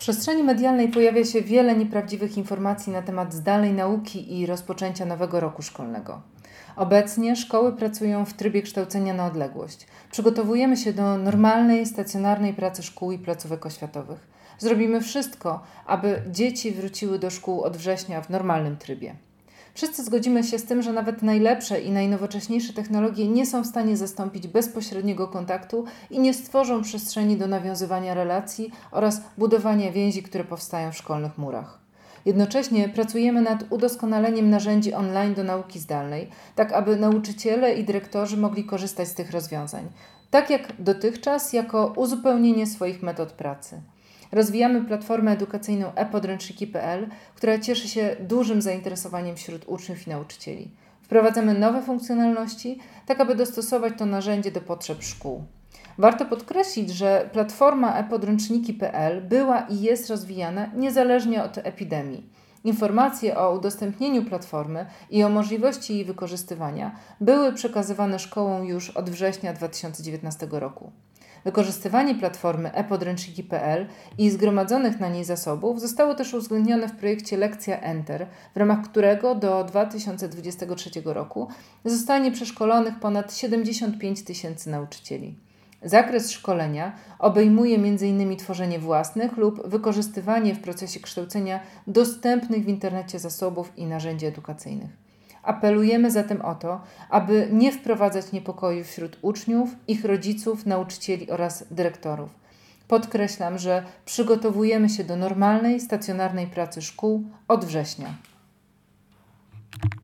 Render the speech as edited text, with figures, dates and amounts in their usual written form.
przestrzeni medialnej pojawia się wiele nieprawdziwych informacji na temat zdalnej nauki i rozpoczęcia nowego roku szkolnego. Obecnie szkoły pracują w trybie kształcenia na odległość. Przygotowujemy się do normalnej, stacjonarnej pracy szkół i placówek oświatowych. Zrobimy wszystko, aby dzieci wróciły do szkół od września w normalnym trybie. Wszyscy zgodzimy się z tym, że nawet najlepsze i najnowocześniejsze technologie nie są w stanie zastąpić bezpośredniego kontaktu i nie stworzą przestrzeni do nawiązywania relacji oraz budowania więzi, które powstają w szkolnych murach. Jednocześnie pracujemy nad udoskonaleniem narzędzi online do nauki zdalnej, tak aby nauczyciele i dyrektorzy mogli korzystać z tych rozwiązań, tak jak dotychczas, jako uzupełnienie swoich metod pracy. Rozwijamy platformę edukacyjną e-podręczniki.pl, która cieszy się dużym zainteresowaniem wśród uczniów i nauczycieli. Wprowadzamy nowe funkcjonalności, tak aby dostosować to narzędzie do potrzeb szkół. Warto podkreślić, że platforma e-podręczniki.pl była i jest rozwijana niezależnie od epidemii. Informacje o udostępnieniu platformy i o możliwości jej wykorzystywania były przekazywane szkołom już od września 2019 roku. Wykorzystywanie platformy e-podręczniki.pl i zgromadzonych na niej zasobów zostało też uwzględnione w projekcie Lekcja Enter, w ramach którego do 2023 roku zostanie przeszkolonych ponad 75 tysięcy nauczycieli. Zakres szkolenia obejmuje m.in. tworzenie własnych lub wykorzystywanie w procesie kształcenia dostępnych w internecie zasobów i narzędzi edukacyjnych. Apelujemy zatem o to, aby nie wprowadzać niepokoju wśród uczniów, ich rodziców, nauczycieli oraz dyrektorów. Podkreślam, że przygotowujemy się do normalnej, stacjonarnej pracy szkół od września.